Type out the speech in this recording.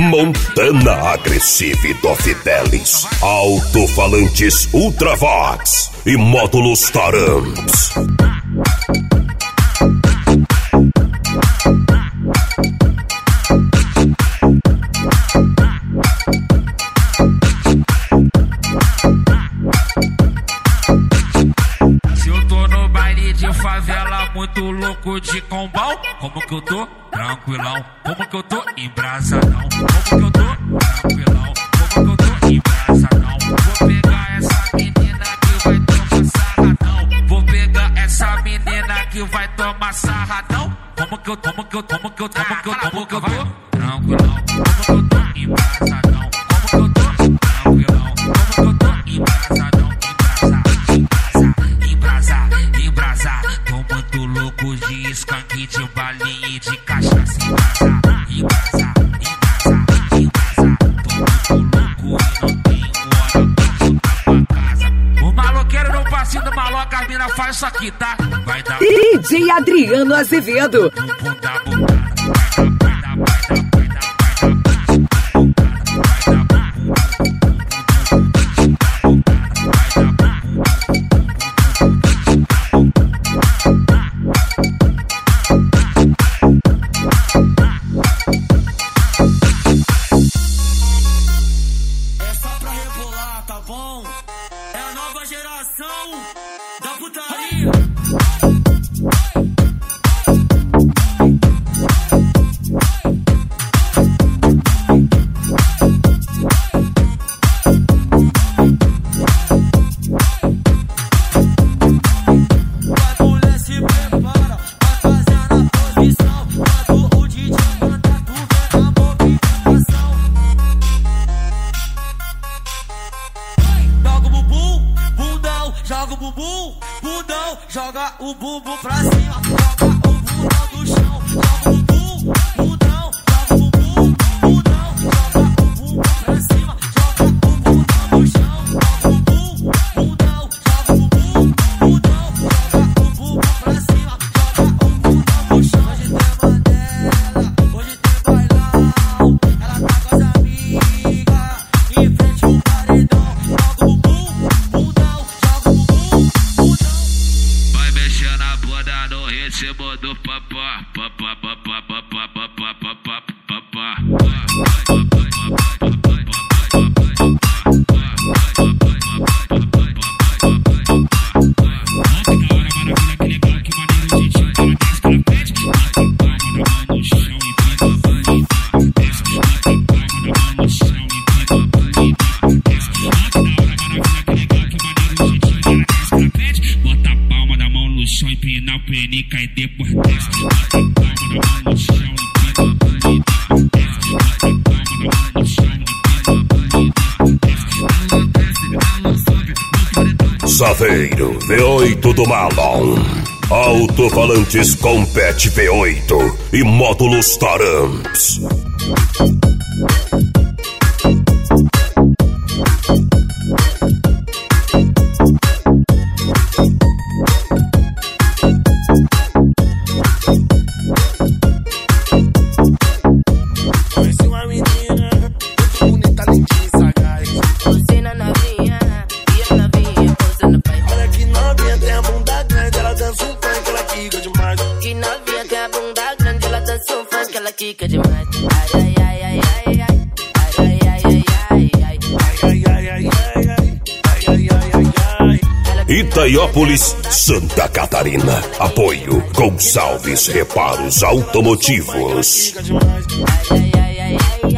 Montana Agressive do Fidelis, alto-falantes Ultravox e módulos Taramps. Se eu tô no baile de favela, muito louco de combão, como que eu tô? Tranquilão. Como que eu tô? Embrasadão. Como que eu tô? Tranquilão. Como que eu tô? Embrasadão. Vou pegar essa menina que vai tomar sarradão. Vou pegar essa menina que vai tomar sarradão. Como que eu tô? Tranquilão. Como que eu tô? Embrasadão. Como que eu tô? Tranquilão. Como que eu tô? Embrasadão. Embrasa. Tô muito louco de skunk, de balinha e de cachaça. Embrasa. Tô muito louco e não tenho hora pra voltar pra casa. O maloqueiro no passinho do maloca, as mina faz isso aqui, tá? Vai dar DJ Adriano Azevedo. Joga o bumbum pra cima, joga o bundão no chão. Joga o bundão, joga o bundão, joga o bumbum pra cima, joga o bundão no chão. Joga o bundão, joga o bundão, joga o bumbum pra cima, joga o bundão no chão. Hoje tem bailão, ela tá com as amigas, em frente ao paredão. Joga o bundão, joga o bundão. Vai mexer na bunda no ritmo do papá, papá, papá, papá, papá, papá, papá. Bota a palma da mão no chão, empina o penica e depois desce. Bota a palma da mão no chão, empina o penica e desce. Bota a palma da mão no chão, empina o Saveiro V8 do Malon, alto-falantes Compete V8 e módulos Taramps. Fica demais. Ai, ai, ai, ai, ai, ai, ai, ai, ai, ai, Itaiópolis, Santa Catarina. Apoio Gonçalves Reparos Automotivos. ai, ai, ai, ai, ai.